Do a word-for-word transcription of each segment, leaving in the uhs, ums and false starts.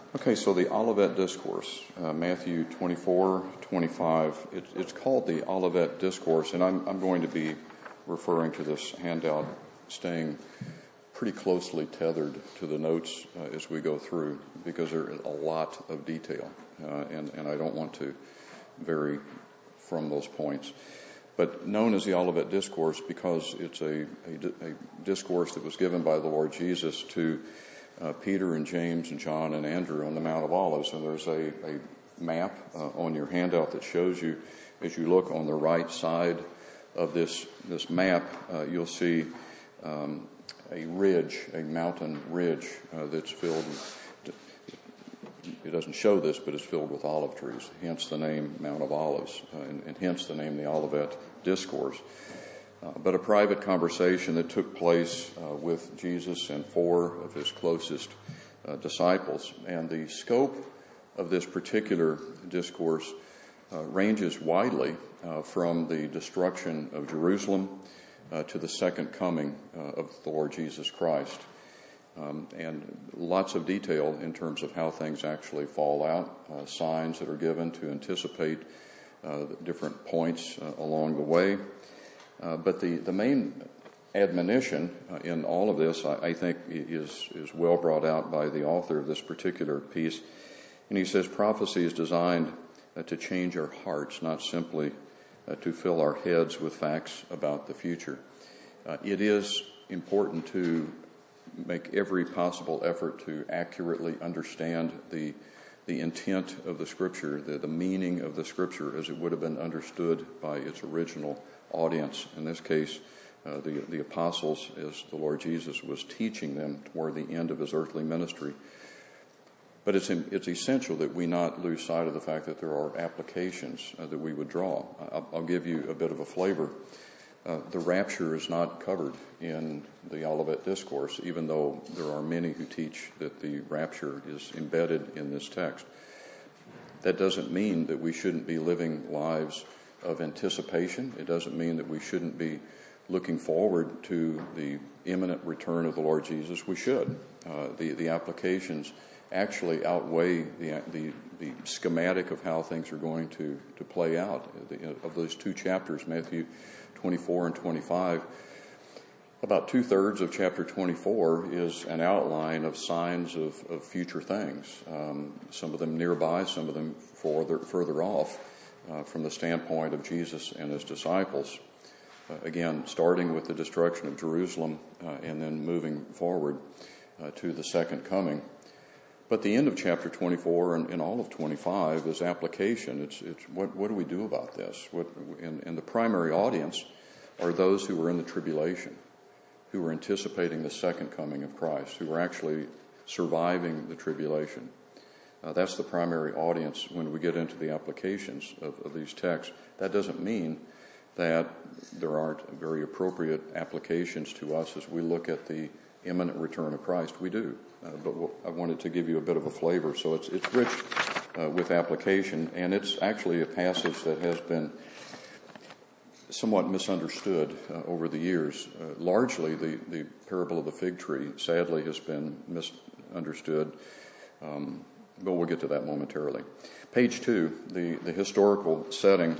Okay, so the Olivet Discourse, uh, Matthew twenty-four, twenty-five. It, it's called the Olivet Discourse, and I'm, I'm going to be referring to this handout, staying pretty closely tethered to the notes uh, as we go through, because there is a lot of detail, uh, and, and I don't want to vary from those points. But known as the Olivet Discourse because it's a, a, a discourse that was given by the Lord Jesus to Uh, Peter and James and John and Andrew on the Mount of Olives. And there's a, a map uh, on your handout that shows you, as you look on the right side of this this map, uh, you'll see um, a ridge, a mountain ridge uh, that's filled with, it doesn't show this, but it's filled with olive trees, hence the name Mount of Olives, uh, and, and hence the name the Olivet Discourse. Uh, but a private conversation that took place uh, with Jesus and four of his closest uh, disciples. And the scope of this particular discourse uh, ranges widely uh, from the destruction of Jerusalem uh, to the second coming uh, of the Lord Jesus Christ. Um, and lots of detail in terms of how things actually fall out, uh, signs that are given to anticipate uh, different points uh, along the way. Uh, but the, the main admonition uh, in all of this, I, I think, is, is well brought out by the author of this particular piece. And he says prophecy is designed uh, to change our hearts, not simply uh, to fill our heads with facts about the future. Uh, it is important to make every possible effort to accurately understand the the intent of the Scripture, the, the meaning of the Scripture as it would have been understood by its original audience. In this case, uh, the, the apostles, as the Lord Jesus was teaching them toward the end of his earthly ministry. But it's, it's essential that we not lose sight of the fact that there are applications uh, that we would draw. I'll, I'll give you a bit of a flavor. Uh, the rapture is not covered in the Olivet Discourse, even though there are many who teach that the rapture is embedded in this text. That doesn't mean that we shouldn't be living lives of anticipation. It doesn't mean that we shouldn't be looking forward to the imminent return of the Lord Jesus. We should. Uh, the, the applications actually outweigh the, the, the schematic of how things are going to, to play out. The, of those two chapters, Matthew twenty-four and twenty-five, about two-thirds of chapter twenty-four is an outline of signs of, of future things, um, some of them nearby, some of them further, further off uh, from the standpoint of Jesus and his disciples. Uh, again, starting with the destruction of Jerusalem uh, and then moving forward uh, to the second coming. But the end of chapter twenty-four and, and all of twenty-five is application. It's, it's what, what do we do about this? What, and, and the primary audience are those who are in the tribulation, who are anticipating the second coming of Christ, who are actually surviving the tribulation. Uh, that's the primary audience when we get into the applications of, of these texts. That doesn't mean that there aren't very appropriate applications to us as we look at the imminent return of Christ. We do. Uh, but we'll, I wanted to give you a bit of a flavor. So it's, it's rich uh, with application, and it's actually a passage that has been somewhat misunderstood uh, over the years. Uh, largely, the, the parable of the fig tree, sadly, has been misunderstood, um, but we'll get to that momentarily. Page two, the, the historical setting.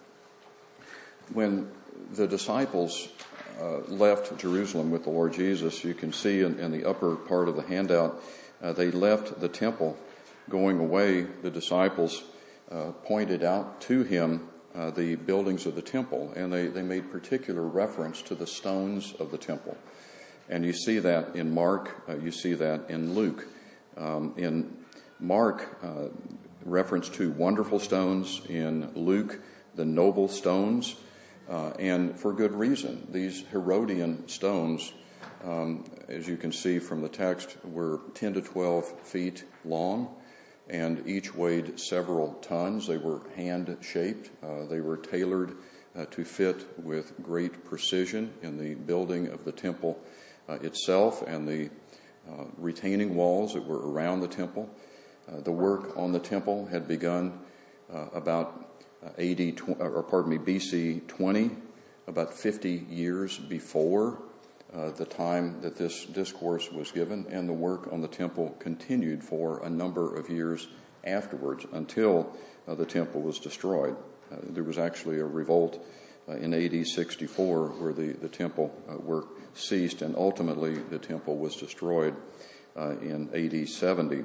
When the disciples uh, left Jerusalem with the Lord Jesus, you can see in, in the upper part of the handout, uh, they left the temple. Going away, the disciples uh, pointed out to him Uh, the buildings of the temple, and they, they made particular reference to the stones of the temple. And you see that in Mark, uh, you see that in Luke. Um, in Mark, uh, reference to wonderful stones. In Luke, the noble stones, uh, and for good reason. These Herodian stones, um, as you can see from the text, were ten to twelve feet long, and each weighed several tons. They were hand-shaped. Uh, they were tailored uh, to fit with great precision in the building of the temple uh, itself and the uh, retaining walls that were around the temple. Uh, the work on the temple had begun uh, about uh, A D, or pardon me, B C twenty, about fifty years before uh, the time that this discourse was given, and the work on the temple continued for a number of years afterwards until uh, the temple was destroyed. Uh, there was actually a revolt uh, in A D sixty-four where the, the temple uh, work ceased, and ultimately the temple was destroyed uh, in A D seventy.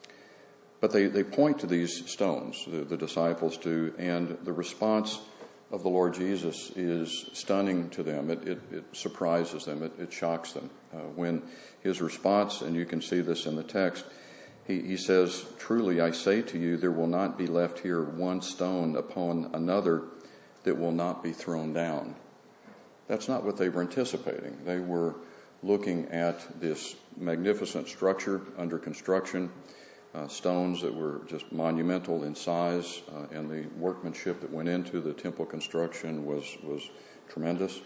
But they, they point to these stones, the, the disciples do, and the response of the Lord Jesus is stunning to them. It, it, it surprises them. It, it shocks them. Uh, when his response, and you can see this in the text, he, he says, "Truly I say to you, there will not be left here one stone upon another that will not be thrown down." That's not what they were anticipating. They were looking at this magnificent structure under construction, Uh, stones that were just monumental in size, uh, and the workmanship that went into the temple construction was was tremendous.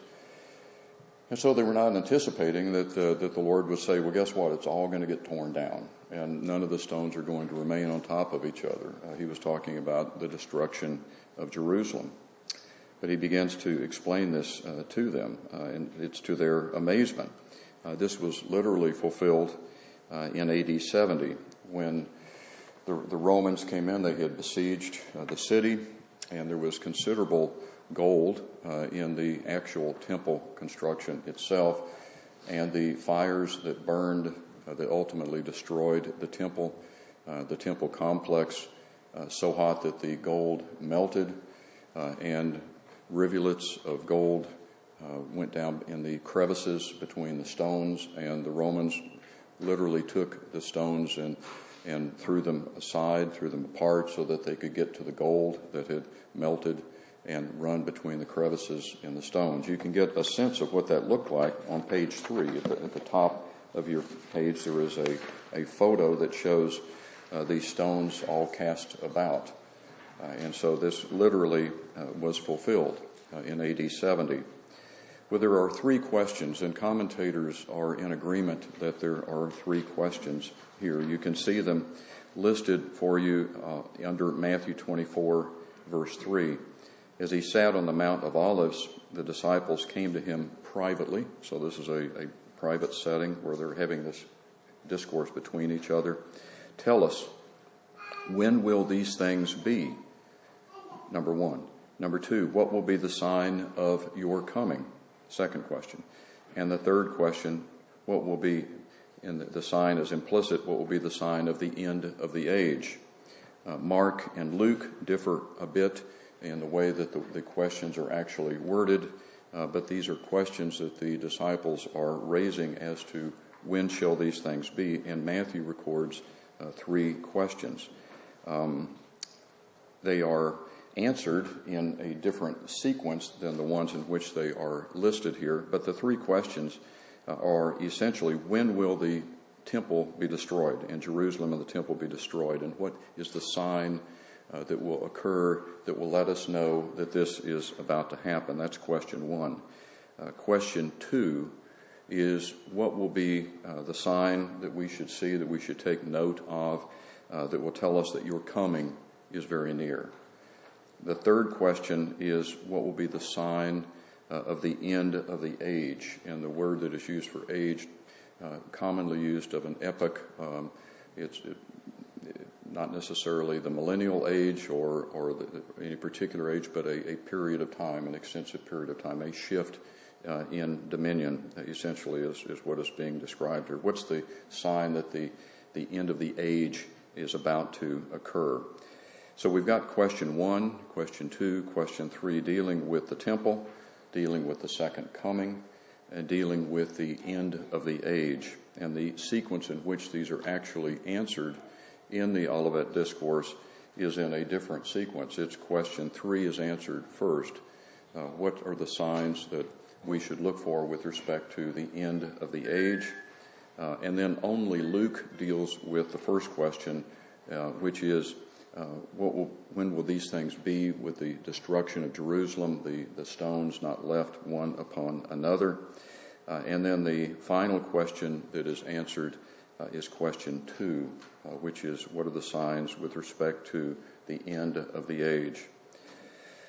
And so they were not anticipating that uh, that the Lord would say, "Well, guess what? It's all going to get torn down, and none of the stones are going to remain on top of each other." Uh, he was talking about the destruction of Jerusalem. But he begins to explain this uh, to them, uh, and it's to their amazement. Uh, this was literally fulfilled uh, in A D seventy when The, the Romans came in. They had besieged uh, the city, and there was considerable gold uh, in the actual temple construction itself, and the fires that burned, uh, that ultimately destroyed the temple, uh, the temple complex, uh, so hot that the gold melted, uh, and rivulets of gold uh, went down in the crevices between the stones, and the Romans literally took the stones and and threw them aside, threw them apart so that they could get to the gold that had melted and run between the crevices in the stones. You can get a sense of what that looked like on page three. At the, at the top of your page, there is a, a photo that shows uh, these stones all cast about. Uh, and so this literally uh, was fulfilled uh, in A D seventy. Well, there are three questions, and commentators are in agreement that there are three questions here. You can see them listed for you uh, under Matthew twenty-four, verse three. As he sat on the Mount of Olives, the disciples came to him privately. So this is a, a private setting where they're having this discourse between each other. "Tell us, when will these things be?" Number one. Number two, what will be the sign of your coming? Second question. And the third question, what will be, and the, the sign is implicit, what will be the sign of the end of the age? Uh, Mark and Luke differ a bit in the way that the, the questions are actually worded, uh, but these are questions that the disciples are raising as to when shall these things be, and Matthew records uh, three questions. Um, they are answered in a different sequence than the ones in which they are listed here, but the three questions uh, are essentially, when will the temple be destroyed, and Jerusalem and the temple be destroyed, and what is the sign uh, that will occur that will let us know that this is about to happen? That's question one. Uh, question two is, what will be uh, the sign that we should see, that we should take note of, uh, that will tell us that your coming is very near? The third question is, what will be the sign uh, of the end of the age? And the word that is used for age, uh, commonly used of an epoch, um, it's it, it, not necessarily the millennial age or, or the, any particular age, but a, a period of time, an extensive period of time, a shift uh, in dominion, uh, essentially is, is what is being described here. What's the sign that the, the end of the age is about to occur? So we've got question one, question two, question three, dealing with the temple, dealing with the second coming, and dealing with the end of the age. And the sequence in which these are actually answered in the Olivet Discourse is in a different sequence. It's question three is answered first. Uh, what are the signs that we should look for with respect to the end of the age? Uh, and then only Luke deals with the first question, uh, which is, Uh, what will, when will these things be with the destruction of Jerusalem, the, the stones not left one upon another? Uh, and then the final question that is answered uh, is question two, uh, which is, what are the signs with respect to the end of the age?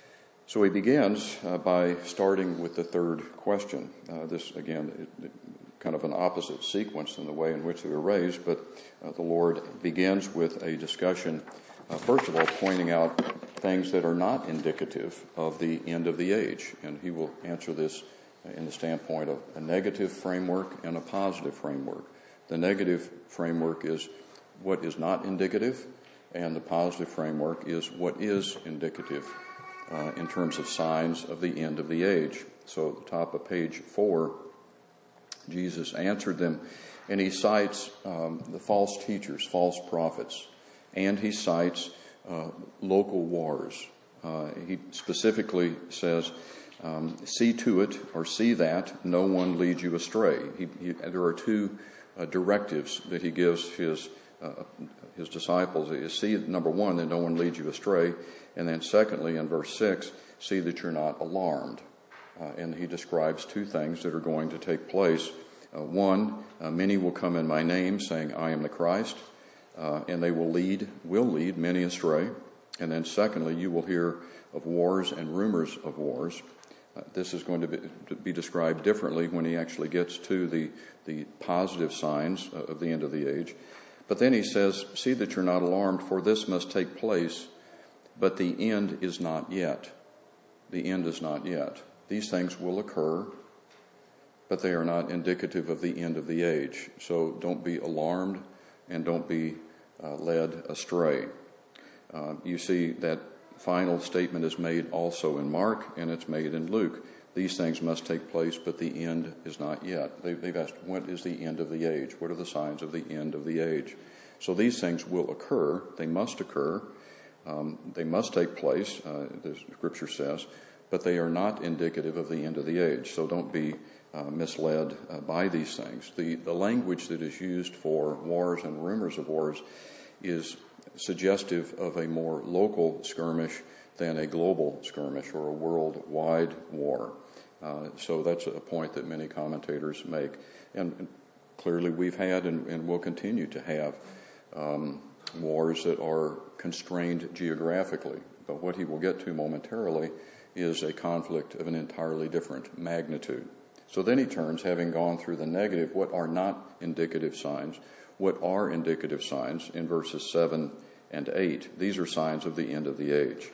So he begins uh, by starting with the third question. Uh, this, again, it, it, kind of an opposite sequence in the way in which they were raised, but uh, the Lord begins with a discussion, uh, first of all, pointing out things that are not indicative of the end of the age. And he will answer this in the standpoint of a negative framework and a positive framework. The negative framework is what is not indicative, and the positive framework is what is indicative uh, in terms of signs of the end of the age. So at the top of page four, Jesus answered them, and he cites um, the false teachers, false prophets, and he cites uh, local wars. Uh, he specifically says, um, see to it, or see that no one leads you astray. He, he, there are two uh, directives that he gives his uh, his disciples. Is see, number one, that no one leads you astray, and then secondly, in verse six, see that you're not alarmed. Uh, and he describes two things that are going to take place. Uh, one, uh, many will come in my name, saying, I am the Christ, uh, and they will lead, will lead many astray. And then secondly, you will hear of wars and rumors of wars. Uh, this is going to be, to be described differently when he actually gets to the, the positive signs of the end of the age. But then he says, see that you're not alarmed, for this must take place, but the end is not yet. The end is not yet. These things will occur, but they are not indicative of the end of the age. So don't be alarmed and don't be uh, led astray. Uh, you see that final statement is made also in Mark, and it's made in Luke. These things must take place, but the end is not yet. They, they've asked, what is the end of the age? What are the signs of the end of the age? So these things will occur. They must occur. Um, they must take place, uh, the Scripture says, but they are not indicative of the end of the age. So don't be uh, misled uh, by these things. The, the language that is used for wars and rumors of wars is suggestive of a more local skirmish than a global skirmish or a worldwide war. Uh, so that's a point that many commentators make. And, and clearly we've had and, and will continue to have um, wars that are constrained geographically. But what he will get to momentarily is a conflict of an entirely different magnitude. So then he turns, having gone through the negative, what are not indicative signs, what are indicative signs in verses seven and eight. These are signs of the end of the age.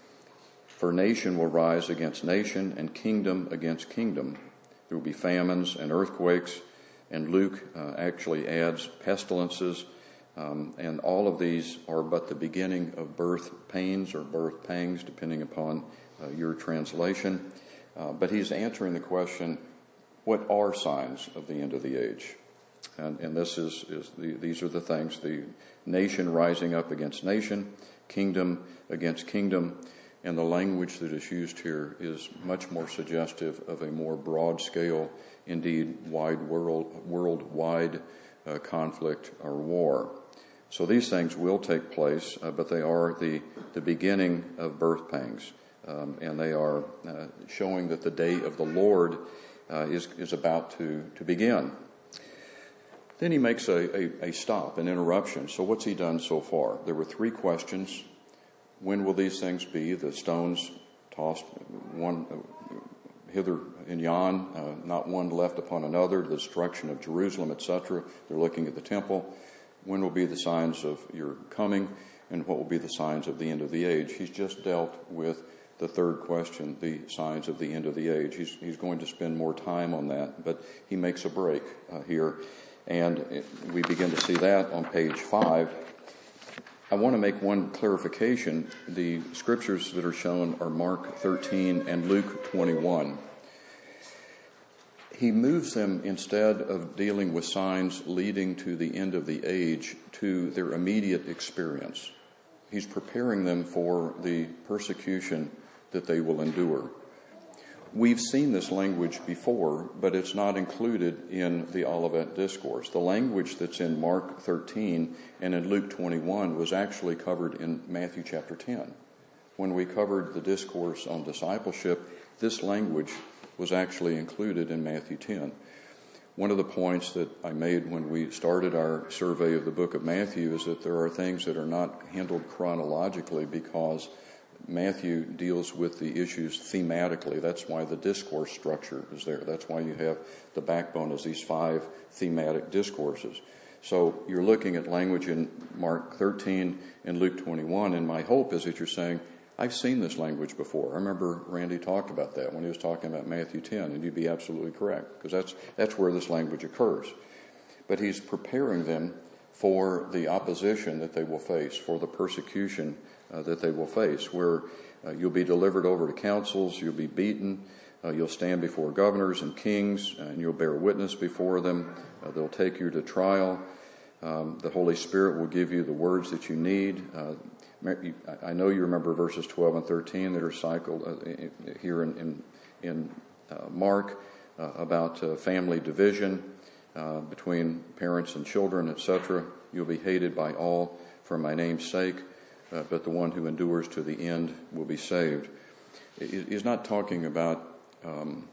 For nation will rise against nation and kingdom against kingdom. There will be famines and earthquakes, and Luke uh, actually adds pestilences, um, and all of these are but the beginning of birth pains or birth pangs, depending upon uh, your translation. Uh, but he's answering the question, what are signs of the end of the age? And, and this is, is the, these are the things, the nation rising up against nation, kingdom against kingdom, and the language that is used here is much more suggestive of a more broad scale, indeed wide world, worldwide uh, conflict or war. So these things will take place, uh, but they are the, the beginning of birth pangs, um, and they are uh, showing that the day of the Lord uh, is, is about to, to begin. Then he makes a, a, a stop, an interruption. So what's he done so far? There were three questions. When will these things be? The stones tossed one hither and yon, uh, not one left upon another, the destruction of Jerusalem, et cetera. They're looking at the temple. When will be the signs of your coming, and what will be the signs of the end of the age? He's just dealt with the third question, the signs of the end of the age. He's, he's going to spend more time on that, but he makes a break uh, here. And we begin to see that on page five. I want to make one clarification. The scriptures that are shown are Mark thirteen and Luke twenty-one. He moves them, instead of dealing with signs leading to the end of the age, to their immediate experience. He's preparing them for the persecution that they will endure. We've seen this language before, but it's not included in the Olivet Discourse. The language that's in Mark thirteen and in Luke twenty-one was actually covered in Matthew chapter ten. When we covered the discourse on discipleship, this language was actually included in Matthew ten. One of the points that I made when we started our survey of the book of Matthew is that there are things that are not handled chronologically because Matthew deals with the issues thematically. That's why the discourse structure is there. That's why you have the backbone as these five thematic discourses. So you're looking at language in Mark thirteen and Luke twenty-one, and my hope is that you're saying, I've seen this language before. I remember Randy talked about that when he was talking about Matthew ten, and you'd be absolutely correct, because that's that's where this language occurs. But he's preparing them for the opposition that they will face, for the persecution uh, that they will face, where uh, you'll be delivered over to councils, you'll be beaten, uh, you'll stand before governors and kings, and you'll bear witness before them. Uh, they'll take you to trial. Um, the Holy Spirit will give you the words that you need. Uh, I know you remember verses twelve and thirteen that are cycled uh, here in, in, in uh, Mark uh, about uh, family division uh, between parents and children, et cetera. You'll be hated by all for my name's sake, uh, but the one who endures to the end will be saved. He's not talking about um,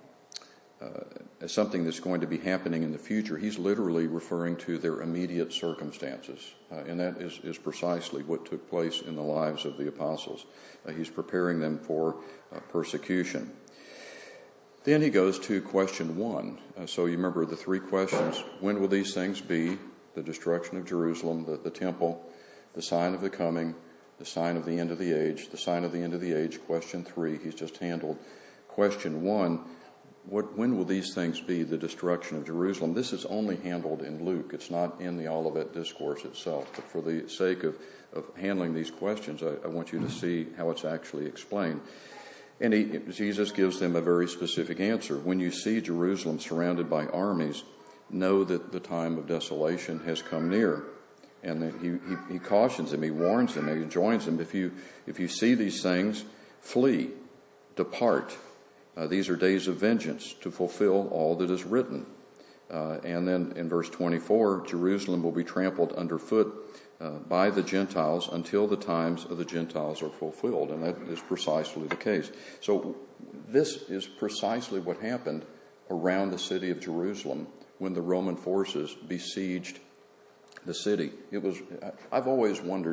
uh, something that's going to be happening in the future. He's literally referring to their immediate circumstances, uh, and that is, is precisely what took place in the lives of the apostles. Uh, he's preparing them for uh, persecution. Then he goes to question one. Uh, so you remember the three questions. When will these things be? The destruction of Jerusalem, the, the temple, the sign of the coming, the sign of the end of the age. The sign of the end of the age, question three, he's just handled. Question one, What, when will these things be, the destruction of Jerusalem? This is only handled in Luke. It's not in the Olivet Discourse itself. But for the sake of, of handling these questions, I, I want you to see how it's actually explained. And he, Jesus gives them a very specific answer. When you see Jerusalem surrounded by armies, know that the time of desolation has come near. And he, he, he cautions them, he warns them, he enjoins them. If you, if you see these things, flee, depart. Uh, these are days of vengeance to fulfill all that is written. Uh, and then in verse twenty-four, Jerusalem will be trampled underfoot uh, by the Gentiles until the times of the Gentiles are fulfilled. And that is precisely the case. So this is precisely what happened around the city of Jerusalem when the Roman forces besieged the city. It was, I've always wondered,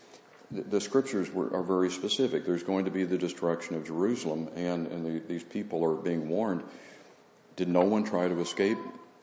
the scriptures were, are very specific. There's going to be the destruction of Jerusalem, and, and the, these people are being warned. Did no one try to escape?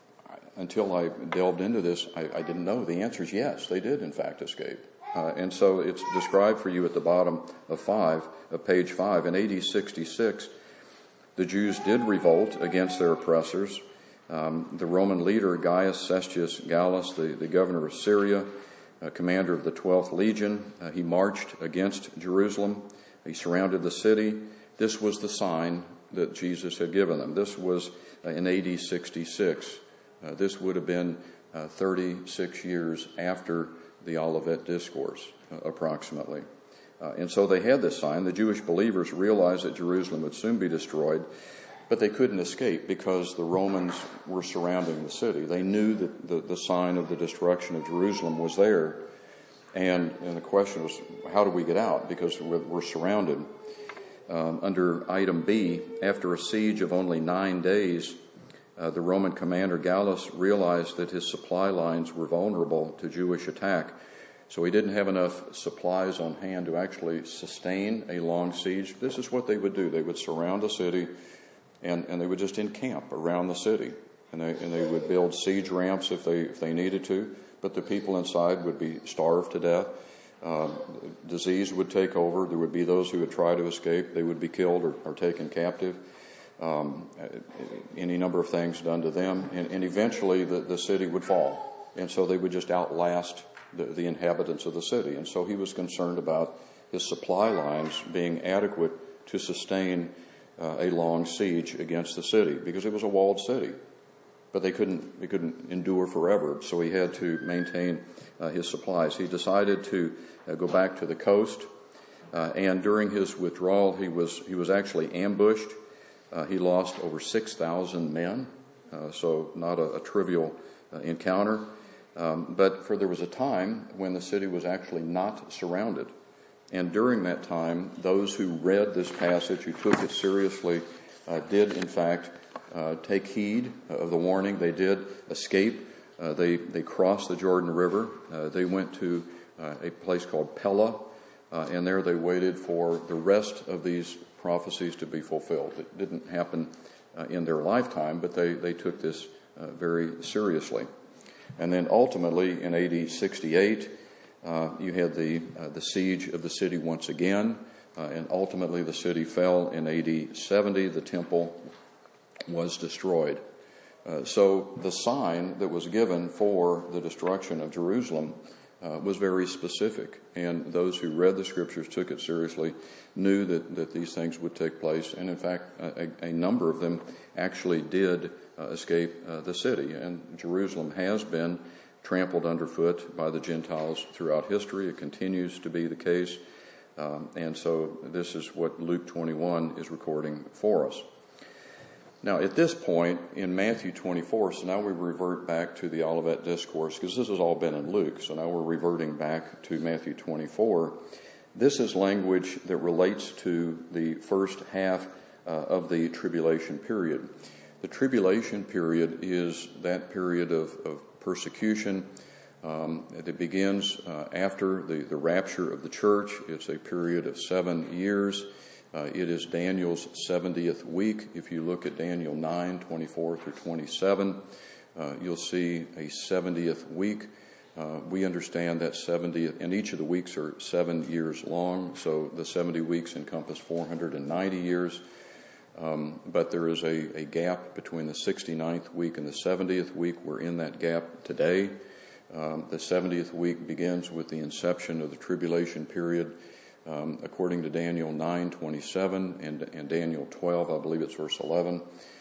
Until I delved into this, I, I didn't know. The answer is yes, they did in fact escape. Uh, and so it's described for you at the bottom of five, of page five. In A D sixty-six, the Jews did revolt against their oppressors. Um, the Roman leader, Gaius Cestius Gallus, the, the governor of Syria, Uh, commander of the twelfth Legion, uh, he marched against Jerusalem. He surrounded the city. This was the sign that Jesus had given them. This was uh, in A D sixty-six. Uh, this would have been uh, thirty-six years after the Olivet Discourse, uh, approximately. Uh, and so they had this sign. The Jewish believers realized that Jerusalem would soon be destroyed, but they couldn't escape because the Romans were surrounding the city. They knew that the, the sign of the destruction of Jerusalem was there. And, and the question was, how do we get out? Because we're, we're surrounded. Um, under item B, after a siege of only nine days, uh, the Roman commander Gallus realized that his supply lines were vulnerable to Jewish attack. So he didn't have enough supplies on hand to actually sustain a long siege. This is what they would do. They would surround a city, And, and they would just encamp around the city. And they, and they would build siege ramps if they, if they needed to. But the people inside would be starved to death. Uh, disease would take over. There would be those who would try to escape. They would be killed or, or taken captive. Um, any number of things done to them. And, and eventually the, the city would fall. And so they would just outlast the, the inhabitants of the city. And so he was concerned about his supply lines being adequate to sustain Uh, a long siege against the city, because it was a walled city, but they couldn't they couldn't endure forever. So he had to maintain uh, his supplies. He decided to uh, go back to the coast, uh, and during his withdrawal, he was he was actually ambushed. Uh, he lost over six thousand men, uh, so not a, a trivial uh, encounter. Um, but for there was a time when the city was actually not surrounded. And during that time, those who read this passage, who took it seriously, uh, did, in fact, uh, take heed of the warning. They did escape. Uh, they, they crossed the Jordan River. Uh, they went to uh, a place called Pella, uh, and there they waited for the rest of these prophecies to be fulfilled. It didn't happen uh, in their lifetime, but they, they took this uh, very seriously. And then ultimately in A D sixty-eight, uh, you had the, uh, the siege of the city once again, uh, and ultimately the city fell in A D seventy. The temple was destroyed. Uh, so the sign that was given for the destruction of Jerusalem uh, was very specific, and those who read the scriptures, took it seriously, knew that, that these things would take place, and in fact a, a number of them actually did uh, escape uh, the city, and Jerusalem has been trampled underfoot by the Gentiles throughout history. It continues to be the case, um, and so this is what Luke twenty-one is recording for us. Now, at this point in Matthew twenty-four, so now we revert back to the Olivet Discourse, because this has all been in Luke, so now we're reverting back to Matthew twenty-four. This is language that relates to the first half uh, of the tribulation period. The tribulation period is that period of, of persecution um, that begins uh, after the, the rapture of the church. It's a period of seven years. Uh, it is Daniel's seventieth week. If you look at Daniel nine, twenty-four through twenty-seven, uh, you'll see a seventieth week. Uh, we understand that seventieth, and each of the weeks are seven years long, so the seventy weeks encompass four hundred ninety years. Um, but there is a, a gap between the sixty-ninth week and the seventieth week. We're in that gap today. Um, the seventieth week begins with the inception of the tribulation period. Um, according to Daniel nine twenty-seven and, and Daniel twelve, I believe it's verse eleven,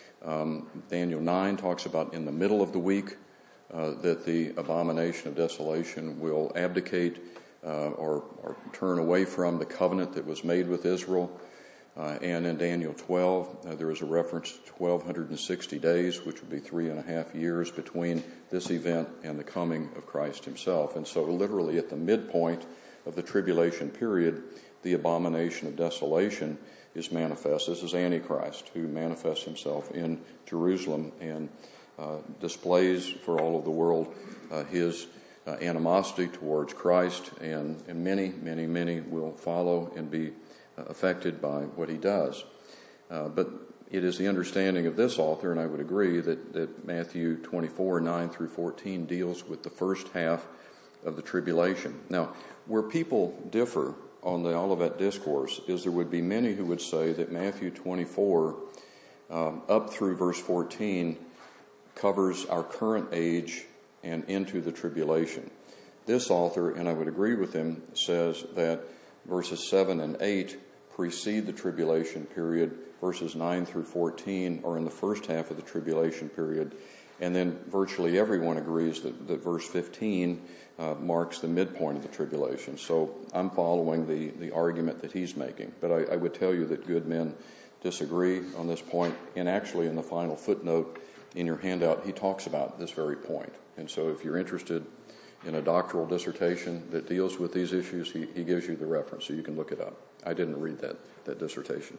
um, Daniel nine talks about in the middle of the week uh, that the abomination of desolation will abdicate uh, or, or turn away from the covenant that was made with Israel. Uh, and in Daniel twelve, uh, there is a reference to twelve sixty days, which would be three and a half years between this event and the coming of Christ himself. And so literally at the midpoint of the tribulation period, the abomination of desolation is manifest. This is Antichrist, who manifests himself in Jerusalem and uh, displays for all of the world uh, his uh, animosity towards Christ, and, and many, many, many will follow and be uh, affected by what he does. Uh, but it is the understanding of this author, and I would agree, that, that Matthew twenty-four, nine through fourteen deals with the first half of the tribulation. Now, where people differ on the Olivet Discourse is there would be many who would say that Matthew twenty-four um, up through verse fourteen covers our current age and into the tribulation. This author, and I would agree with him, says that verses seven and eight precede the tribulation period. Verses nine through fourteen are in the first half of the tribulation period. And then virtually everyone agrees that, that verse fifteen uh, marks the midpoint of the tribulation. So I'm following the, the argument that he's making. But I, I would tell you that good men disagree on this point. And actually in the final footnote in your handout, he talks about this very point. And so if you're interested in a doctoral dissertation that deals with these issues, he, he gives you the reference, so you can look it up. I didn't read that, that dissertation.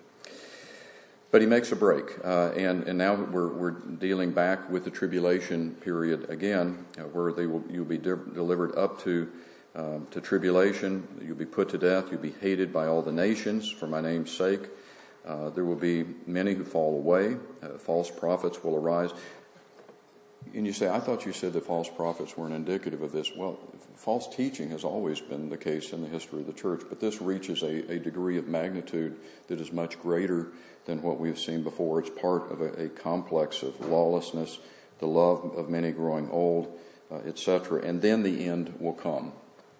But he makes a break, uh, and, and now we're, we're dealing back with the tribulation period again, uh, where they will, you'll be de- delivered up to, uh, to tribulation. You'll be put to death. You'll be hated by all the nations for my name's sake. Uh, there will be many who fall away. Uh, false prophets will arise. And you say, I thought you said that false prophets weren't indicative of this. Well, false teaching has always been the case in the history of the church, but this reaches a, a degree of magnitude that is much greater than what we've seen before. It's part of a, a complex of lawlessness, the love of many growing old, uh, et cetera. And then the end will come.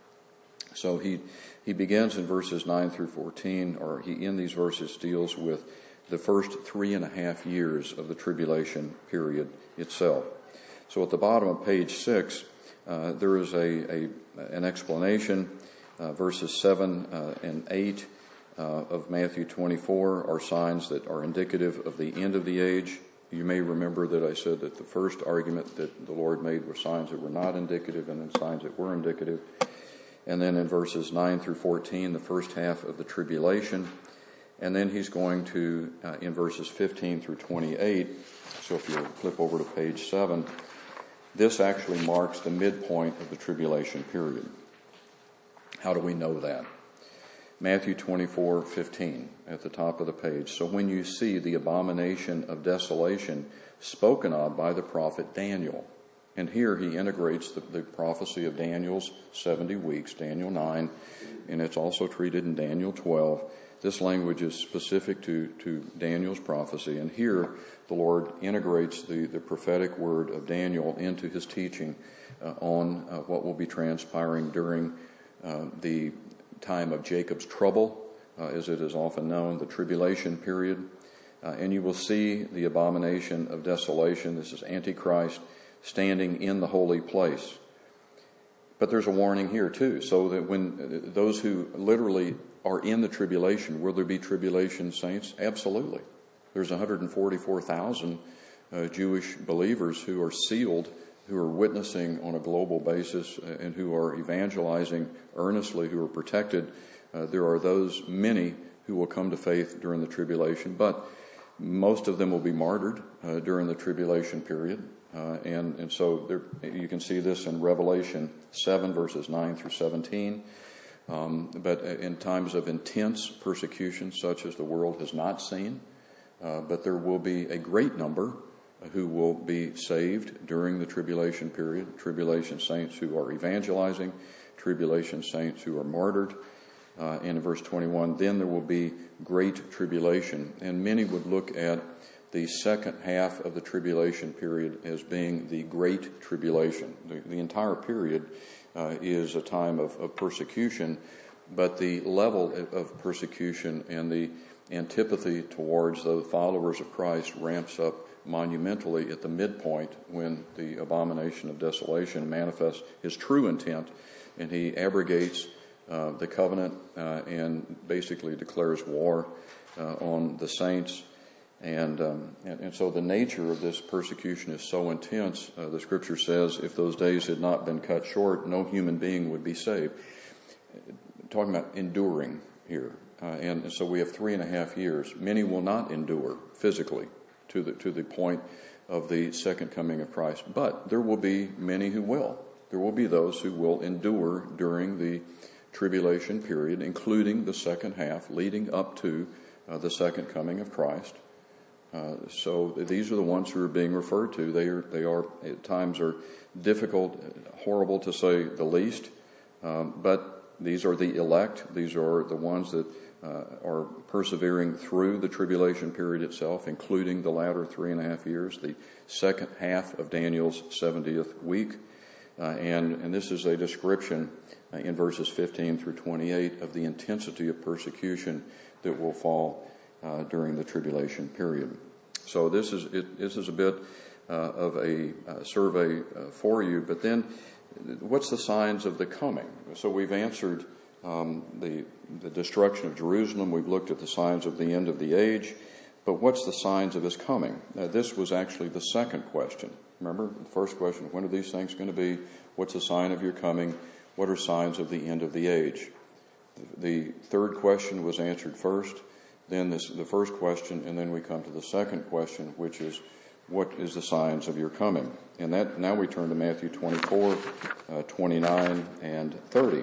So he he begins in verses nine through fourteen, or he in these verses deals with the first three and a half years of the tribulation period itself. So at the bottom of page six, uh, there is a, a an explanation. Uh, verses seven uh, and eight uh, of Matthew twenty-four are signs that are indicative of the end of the age. You may remember that I said that the first argument that the Lord made were signs that were not indicative, and then signs that were indicative. And then in verses nine through fourteen, the first half of the tribulation. And then he's going to, uh, in verses fifteen through twenty-eight, so if you flip over to page seven, this actually marks the midpoint of the tribulation period. How do we know that? Matthew twenty-four fifteen at the top of the page. So when you see the abomination of desolation spoken of by the prophet Daniel, and here he integrates the, the prophecy of Daniel's seventy weeks, Daniel nine, and it's also treated in Daniel twelve. This language is specific to, to Daniel's prophecy, and here the Lord integrates the, the prophetic word of Daniel into his teaching uh, on uh, what will be transpiring during uh, the time of Jacob's trouble, uh, as it is often known, the tribulation period. Uh, and you will see the abomination of desolation. This is Antichrist standing in the holy place. But there's a warning here too, so that when those who literally are in the tribulation, will there be tribulation saints? Absolutely. There's one hundred forty-four thousand uh, Jewish believers who are sealed, who are witnessing on a global basis, uh, and who are evangelizing earnestly, who are protected. Uh, there are those many who will come to faith during the tribulation, but most of them will be martyred uh, during the tribulation period. Uh, and, and so there, you can see this in Revelation seven, verses nine through seventeen. Um, but in times of intense persecution, such as the world has not seen, uh, but there will be a great number who will be saved during the tribulation period, tribulation saints who are evangelizing, tribulation saints who are martyred. Uh, and in verse twenty-one, then there will be great tribulation. And many would look at the second half of the tribulation period as being the great tribulation. The, the entire period uh, is a time of, of persecution, but the level of persecution and the antipathy towards the followers of Christ ramps up monumentally at the midpoint when the abomination of desolation manifests his true intent, and he abrogates uh, the covenant uh, and basically declares war uh, on the saints. And, um, and and so the nature of this persecution is so intense. Uh, the Scripture says, if those days had not been cut short, no human being would be saved. Talking about enduring here, uh, and, and so we have three and a half years. Many will not endure physically to the to the point of the second coming of Christ, but there will be many who will. There will be those who will endure during the tribulation period, including the second half, leading up to uh, the second coming of Christ. Uh, so these are the ones who are being referred to. They are, they are at times are difficult, horrible to say the least, um, but these are the elect. These are the ones that uh, are persevering through the tribulation period itself, including the latter three and a half years, the second half of Daniel's seventieth week. Uh, and, and this is a description uh, in verses fifteen through twenty-eight of the intensity of persecution that will fall Uh, during the tribulation period. So this is it, this is a bit uh, of a uh, survey uh, for you. But then, what's the signs of the coming? So we've answered um, the the destruction of Jerusalem. We've looked at the signs of the end of the age. But what's the signs of his coming? Now, this was actually the second question. Remember, the first question: when are these things going to be? What's the sign of your coming? What are signs of the end of the age? The, the third question was answered first. Then this, the first question, and then we come to the second question, which is, what is the signs of your coming? And that now we turn to Matthew twenty-four, uh, twenty-nine, and thirty.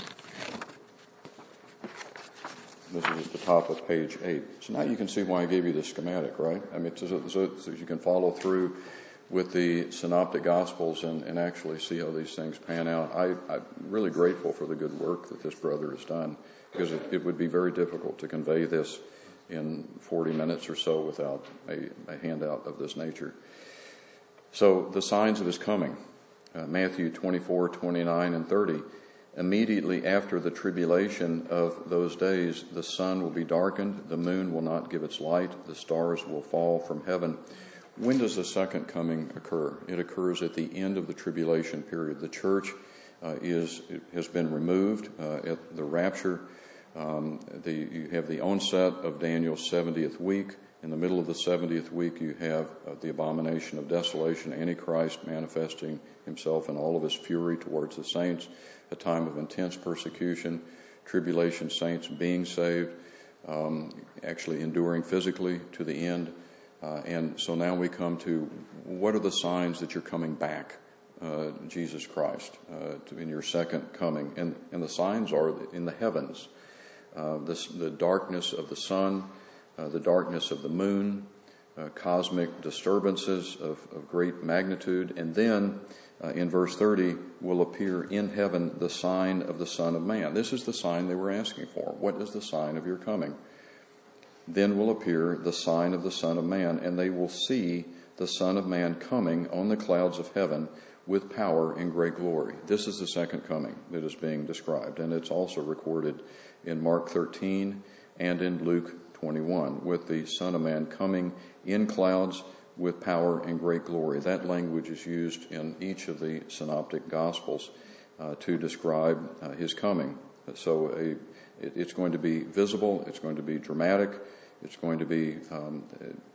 This is at the top of page eight. So now you can see why I gave you the schematic, right? I mean, so, so, so you can follow through with the Synoptic Gospels and, and actually see how these things pan out. I, I'm really grateful for the good work that this brother has done, because it, it would be very difficult to convey this in forty minutes or so without a, a handout of this nature. So the signs of his coming, uh, Matthew twenty-four, twenty-nine, and thirty. Immediately after the tribulation of those days, the sun will be darkened, the moon will not give its light, the stars will fall from heaven. When does the second coming occur? It occurs at the end of the tribulation period. The church uh, is has been removed uh, at the rapture. Um, the, you have the onset of Daniel's seventieth week. In the middle of the seventieth week, you have uh, the abomination of desolation, Antichrist manifesting himself in all of his fury towards the saints, a time of intense persecution, tribulation saints being saved, um, actually enduring physically to the end. Uh, and so now we come to, what are the signs that you're coming back, uh, Jesus Christ, uh, to, in your second coming? And, and the signs are in the heavens. uh, this, the darkness of the sun, uh, the darkness of the moon, uh, cosmic disturbances of, of great magnitude, and then uh, in verse thirty will appear in heaven the sign of the Son of Man. This is the sign they were asking for. What is the sign of your coming? Then will appear the sign of the Son of Man, and they will see the Son of Man coming on the clouds of heaven with power and great glory. This is the second coming that is being described, and it's also recorded in Mark thirteen and in Luke twenty-one, with the Son of Man coming in clouds with power and great glory. That language is used in each of the synoptic gospels uh, to describe uh, his coming. So a, it, it's going to be visible, it's going to be dramatic, it's going to be um,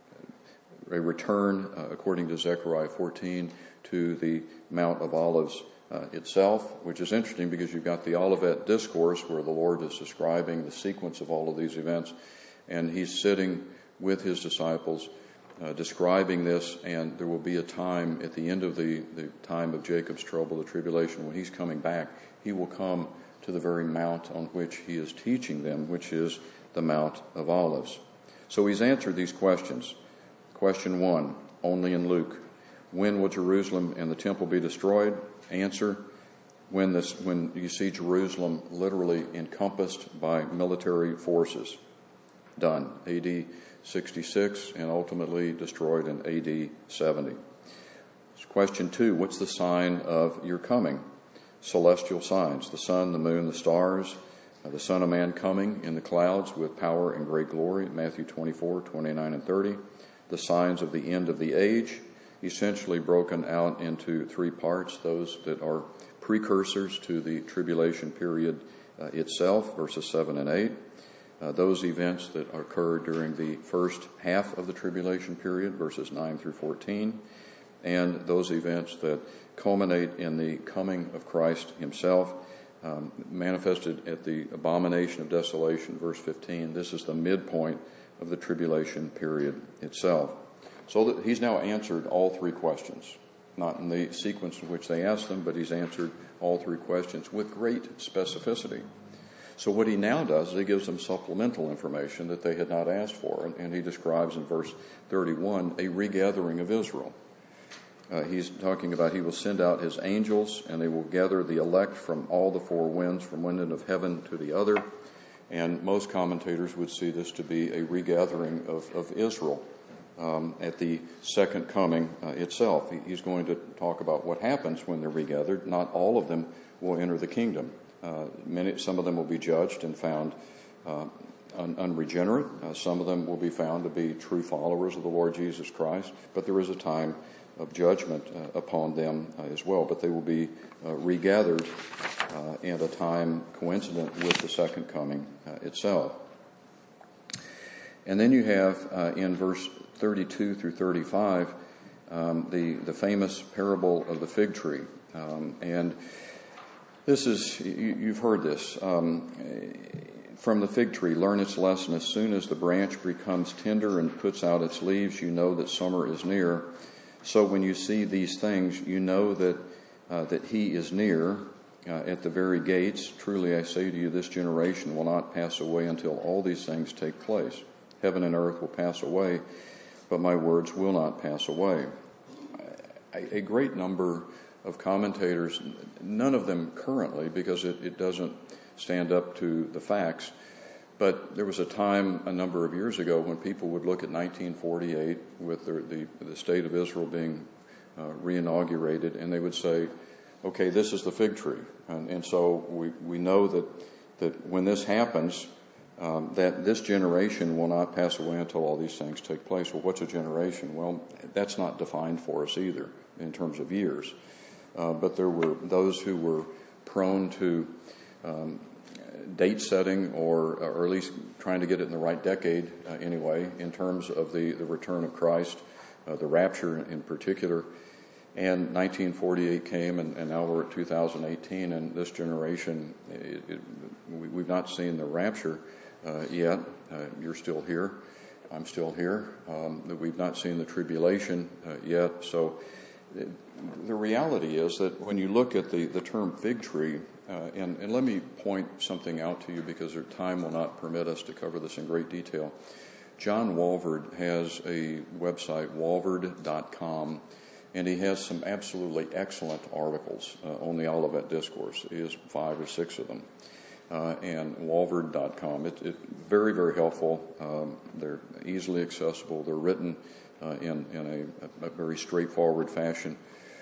a return, uh, according to Zechariah fourteen, to the Mount of Olives uh, itself, which is interesting because you've got the Olivet Discourse where the Lord is describing the sequence of all of these events, and he's sitting with his disciples uh, describing this, and there will be a time at the end of the, the time of Jacob's trouble, the tribulation, when he's coming back, he will come to the very mount on which he is teaching them, which is the Mount of Olives. So he's answered these questions. Question one, only in Luke. When will Jerusalem and the temple be destroyed? Answer, when this, when you see Jerusalem literally encompassed by military forces. Done. A D sixty-six, and ultimately destroyed in A D seventy. Question two, what's the sign of your coming? Celestial signs, the sun, the moon, the stars, uh, the Son of Man coming in the clouds with power and great glory, Matthew twenty-four, twenty-nine, and thirty. The signs of the end of the age, essentially broken out into three parts, those that are precursors to the tribulation period uh, itself, verses seven and eight. Uh, those events that occur during the first half of the tribulation period, verses nine through fourteen, and those events that culminate in the coming of Christ himself, um, manifested at the abomination of desolation, verse fifteen. This is the midpoint of the tribulation period itself. So that he's now answered all three questions, not in the sequence in which they asked them, but he's answered all three questions with great specificity. So what he now does is he gives them supplemental information that they had not asked for, and, and he describes in verse thirty-one a regathering of Israel. Uh, he's talking about he will send out his angels, and they will gather the elect from all the four winds, from one end of heaven to the other. And most commentators would see this to be a regathering of, of Israel um, at the second coming uh, itself. He, he's going to talk about what happens when they're regathered. Not all of them will enter the kingdom. Uh, many, some of them will be judged and found uh, un, unregenerate. Uh, some of them will be found to be true followers of the Lord Jesus Christ. But there is a time of judgment uh, upon them uh, as well. But they will be uh, regathered uh, at a time coincident with the second coming uh, itself. And then you have uh, in verse thirty-two through thirty-five um, the, the famous parable of the fig tree. Um, and This is, you, you've heard this. Um, from the fig tree, learn its lesson. As soon as the branch becomes tender and puts out its leaves, you know that summer is near. So when you see these things, you know that uh, that he is near uh, at the very gates. Truly I say to you, this generation will not pass away until all these things take place. Heaven and earth will pass away, but my words will not pass away. A, a great number of commentators, none of them currently because it, it doesn't stand up to the facts, but there was a time a number of years ago when people would look at nineteen forty-eight with the, the, the state of Israel being uh, re-inaugurated, and they would say, okay, this is the fig tree. And, and so we, we know that, that when this happens, um, that this generation will not pass away until all these things take place. Well, what's a generation? Well, that's not defined for us either in terms of years. Uh, but there were those who were prone to um, date setting, or, or at least trying to get it in the right decade uh, anyway, in terms of the, the return of Christ, uh, the rapture in particular. And nineteen forty-eight came, and, and now we're at two thousand eighteen, and this generation, it, it, we, we've not seen the rapture uh, yet. Uh, you're still here. I'm still here. Um, we've not seen the tribulation uh, yet. So it, the reality is that when you look at the, the term fig tree, Uh, and, and let me point something out to you because our time will not permit us to cover this in great detail. John Walvoord has a website, walvoord dot com, and he has some absolutely excellent articles uh, on the Olivet Discourse. He has five or six of them. Uh, and walvoord dot com. It's it, very, very helpful. Um, they're easily accessible. They're written uh, in, in a, a very straightforward fashion.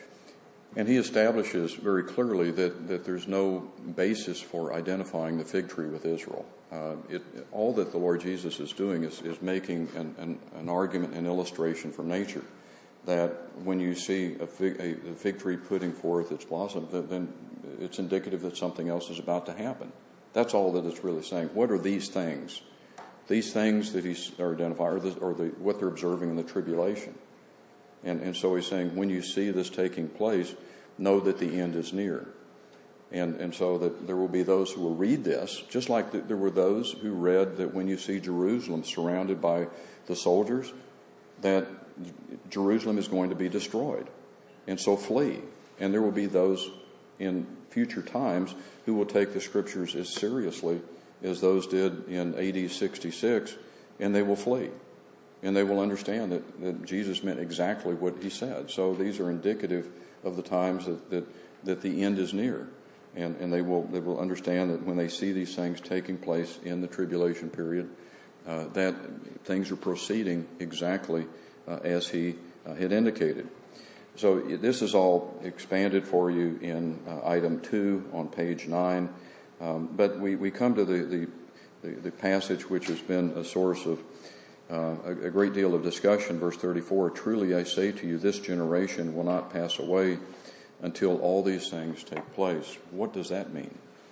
And he establishes very clearly that, that there's no basis for identifying the fig tree with Israel. Uh, it, all that the Lord Jesus is doing is, is making an, an, an argument, an illustration from nature, that when you see a fig, a, a fig tree putting forth its blossom, then it's indicative that something else is about to happen. That's all that it's really saying. What are these things? These things that he's identifying, or, the, or the, what they're observing in the tribulation. And, and so he's saying, when you see this taking place, know that the end is near. And, and so that there will be those who will read this, just like the, there were those who read that when you see Jerusalem surrounded by the soldiers, that Jerusalem is going to be destroyed. And so flee. And there will be those in future times who will take the scriptures as seriously as those did in A D sixty-six, and they will flee. And they will understand that, that Jesus meant exactly what he said. So these are indicative of the times that, that, that the end is near. And, and they will they will understand that when they see these things taking place in the tribulation period, uh, that things are proceeding exactly uh, as he uh, had indicated. So this is all expanded for you in uh, item two on page nine. Um, but we, we come to the, the, the, the passage which has been a source of uh, a, a great deal of discussion, verse thirty-four. Truly I say to you, this generation will not pass away until all these things take place. What does that mean?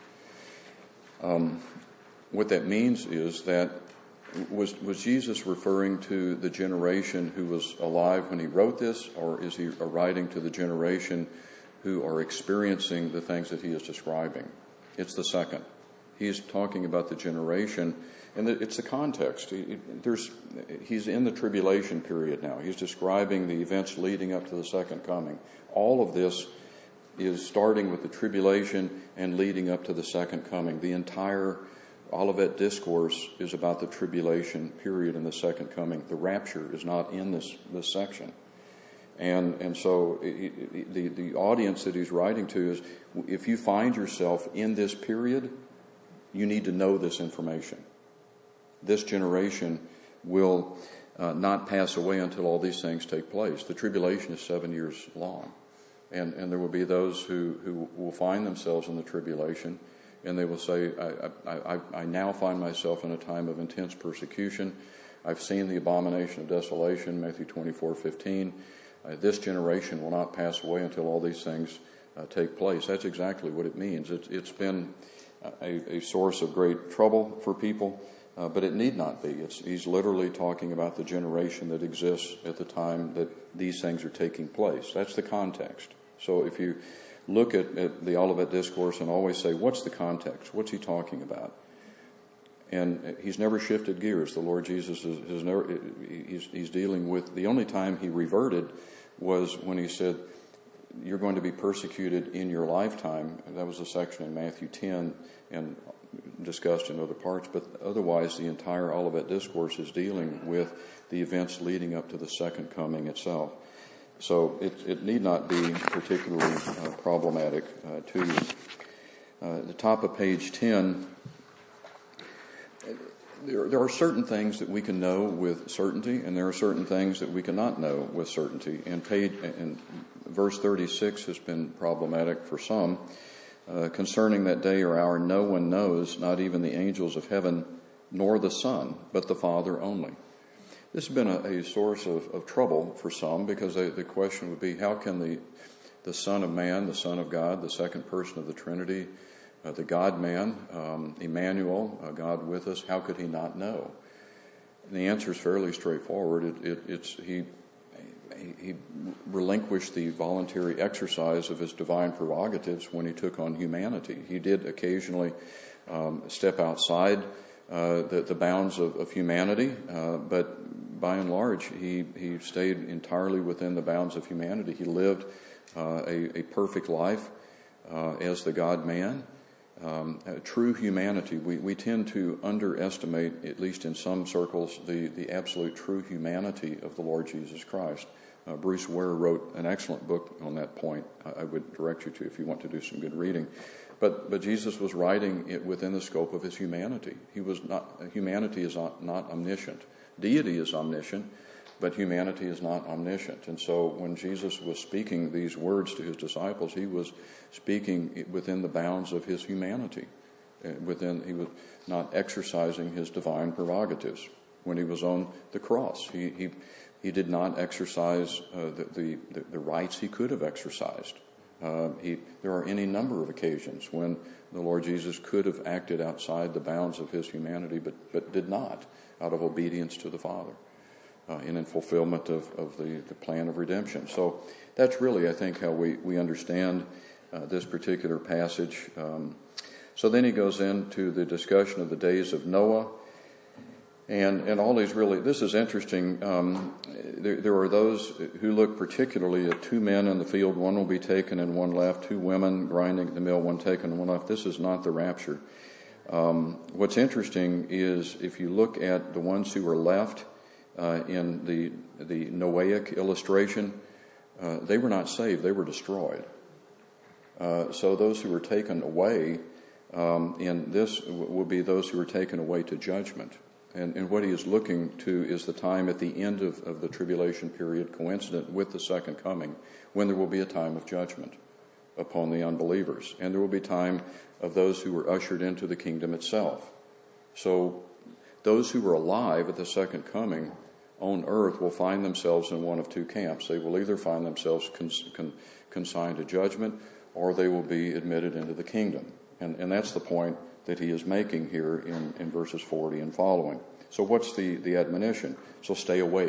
Um, what that means is that Was, was Jesus referring to the generation who was alive when he wrote this, or is he writing to the generation who are experiencing the things that he is describing? It's the second. He's talking about the generation, and it's the context. He, there's, he's in the tribulation period now. He's describing the events leading up to the second coming. All of this is starting with the tribulation and leading up to the second coming. The entire Olivet Discourse is about the tribulation period and the second coming. The rapture is not in this, this section. And and so it, the, the audience that he's writing to is, if you find yourself in this period, you need to know this information. This generation will uh, not pass away until all these things take place. The tribulation is seven years long. And, and there will be those who, who will find themselves in the tribulation, and they will say, I, I, I, I now find myself in a time of intense persecution. I've seen the abomination of desolation, Matthew twenty-four fifteen. Uh, this generation will not pass away until all these things uh, take place. That's exactly what it means. It's, it's been a, a source of great trouble for people, uh, but it need not be. It's, he's literally talking about the generation that exists at the time that these things are taking place. That's the context. So if you look at, at the Olivet Discourse and always say, what's the context? What's he talking about? And he's never shifted gears. The Lord Jesus is, is never, he's, he's dealing with, the only time he reverted was when he said, you're going to be persecuted in your lifetime. That was a section in Matthew ten and discussed in other parts. But otherwise, the entire Olivet Discourse is dealing with the events leading up to the second coming itself. So it, it need not be particularly uh, problematic uh, to you. Uh, at the top of page ten, there, there are certain things that we can know with certainty, and there are certain things that we cannot know with certainty. And, page, and verse thirty-six has been problematic for some. Uh, concerning that day or hour, no one knows, not even the angels of heaven, nor the Son, but the Father only. This has been a, a source of, of trouble for some, because they, the question would be, how can the, the Son of Man, the Son of God, the second person of the Trinity, uh, the God-man, um, Emmanuel, uh, God with us, how could he not know? And the answer is fairly straightforward. It, it, it's he, he relinquished the voluntary exercise of his divine prerogatives when he took on humanity. He did occasionally um, step outside uh, the, the bounds of, of humanity, uh, but by and large, he, he stayed entirely within the bounds of humanity. He lived uh, a, a perfect life uh, as the God-man, um, uh, true humanity. We, we tend to underestimate, at least in some circles, the, the absolute true humanity of the Lord Jesus Christ. Uh, Bruce Ware wrote an excellent book on that point. I, I would direct you to if you want to do some good reading. But but Jesus was writing it within the scope of his humanity. He was not humanity is not, not omniscient. Deity is omniscient, but humanity is not omniscient. And so when Jesus was speaking these words to his disciples, he was speaking within the bounds of his humanity. Within he was not exercising his divine prerogatives. When he was on the cross, he he, he did not exercise uh, the, the the rights he could have exercised. Uh, he, there are any number of occasions when the Lord Jesus could have acted outside the bounds of his humanity, but, but did not, out of obedience to the Father, uh, and in fulfillment of, of the, the plan of redemption. So that's really, I think, how we, we understand uh, this particular passage. Um, so then he goes into the discussion of the days of Noah. And and all these really, this is interesting. Um, there, there are those who look particularly at two men in the field, one will be taken and one left, two women grinding at the mill, one taken and one left. This is not the rapture. Um, what's interesting is if you look at the ones who were left uh, in the, the Noahic illustration, uh, they were not saved, they were destroyed. Uh, so those who were taken away um, in this will be those who were taken away to judgment. And, and what he is looking to is the time at the end of, of the tribulation period, coincident with the second coming, when there will be a time of judgment upon the unbelievers. And there will be time of those who were ushered into the kingdom itself. So those who were alive at the second coming on earth will find themselves in one of two camps. They will either find themselves cons- con- consigned to judgment, or they will be admitted into the kingdom. And, and that's the point that he is making here in, in verses forty and following. So what's the, the admonition? So stay awake.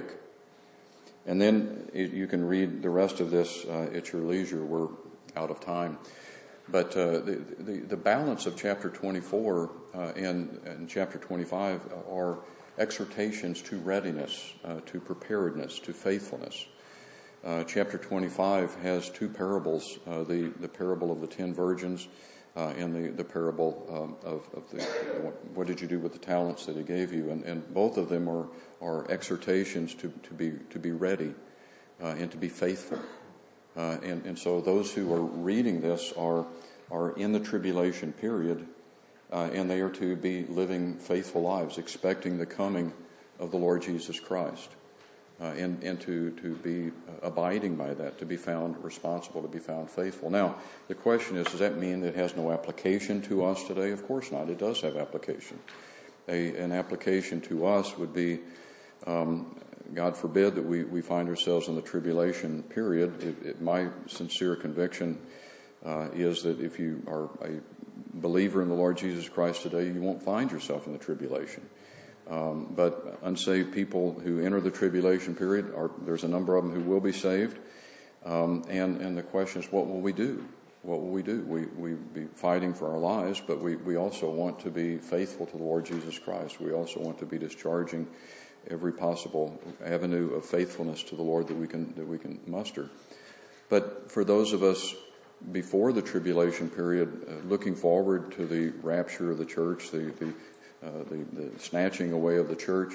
And then you can read the rest of this uh, at your leisure. We're out of time. But uh, the, the, the balance of chapter twenty-four uh, and, and chapter twenty-five are exhortations to readiness, uh, to preparedness, to faithfulness. Uh, chapter twenty-five has two parables, uh, the, the parable of the ten virgins uh, and the, the parable um, of, of the what did you do with the talents that he gave you. And, and both of them are, are exhortations to, to, be, to be ready uh, and to be faithful. Uh, and, and so those who are reading this are, are in the tribulation period, uh, and they are to be living faithful lives, expecting the coming of the Lord Jesus Christ. Uh, and and to, to be uh, abiding by that, to be found responsible, to be found faithful. Now, the question is, does that mean that it has no application to us today? Of course not. It does have application. A, an application to us would be, um, God forbid that we, we find ourselves in the tribulation period. It, it, my sincere conviction uh, is that if you are a believer in the Lord Jesus Christ today, you won't find yourself in the tribulation. Um, but unsaved people who enter the tribulation period, are, there's a number of them who will be saved. Um, and, and the question is, what will we do? What will we do? We we be fighting for our lives, but we, we also want to be faithful to the Lord Jesus Christ. We also want to be discharging every possible avenue of faithfulness to the Lord that we can that we can muster. But for those of us before the tribulation period, uh, looking forward to the rapture of the church, the the Uh, the, the snatching away of the church,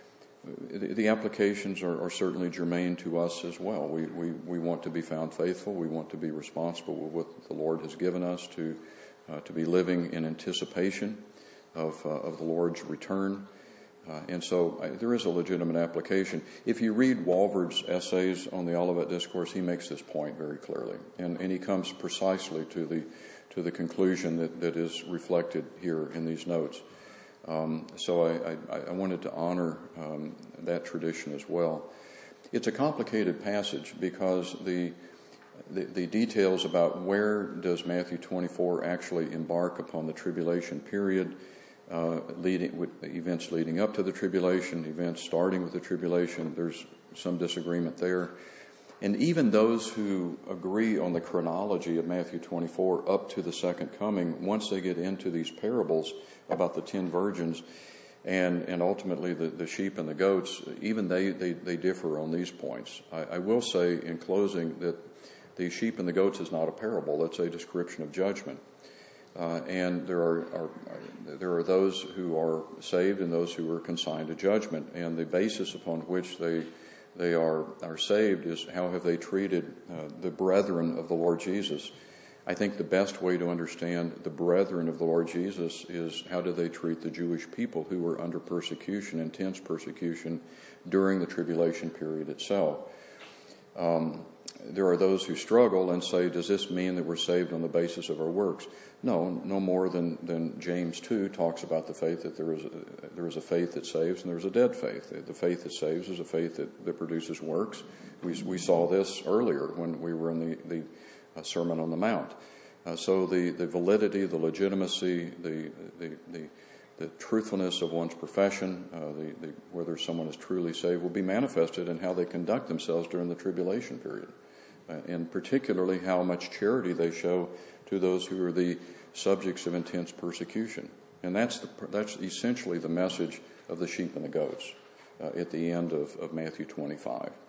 the, the applications are, are certainly germane to us as well. We, we we want to be found faithful. We want to be responsible with what the Lord has given us to uh, to be living in anticipation of uh, of the Lord's return. Uh, and so uh, there is a legitimate application. If you read Walvoord's essays on the Olivet Discourse, he makes this point very clearly, and and he comes precisely to the to the conclusion that, that is reflected here in these notes. Um, so I, I, I wanted to honor um, that tradition as well. It's a complicated passage because the, the the details about where does Matthew twenty-four actually embark upon the tribulation period, uh, leading with events leading up to the tribulation, events starting with the tribulation. There's some disagreement there, and even those who agree on the chronology of Matthew twenty-four up to the second coming, once they get into these parables about the ten virgins and, and ultimately the, the sheep and the goats, even they, they, they differ on these points. I, I will say in closing that the sheep and the goats is not a parable. It's a description of judgment. Uh, and there are, are there are those who are saved and those who are consigned to judgment. And the basis upon which they they are are saved is how have they treated uh, the brethren of the Lord Jesus. I think the best way to understand the brethren of the Lord Jesus is how do they treat the Jewish people who were under persecution, intense persecution, during the tribulation period itself. Um, there are those who struggle and say, does this mean that we're saved on the basis of our works? No, no more than, than James two talks about the faith that there is a, there is a faith that saves and there's a dead faith. The faith that saves is a faith that, that produces works. We, we saw this earlier when we were in the, the uh, Sermon on the Mount. Uh, so the, the validity, the legitimacy, the, the, the, the truthfulness of one's profession, uh, the, the, whether someone is truly saved, will be manifested in how they conduct themselves during the tribulation period. Uh, and particularly how much charity they show to those who are the subjects of intense persecution. And that's the, that's essentially the message of the sheep and the goats uh, at the end of, of Matthew twenty-five.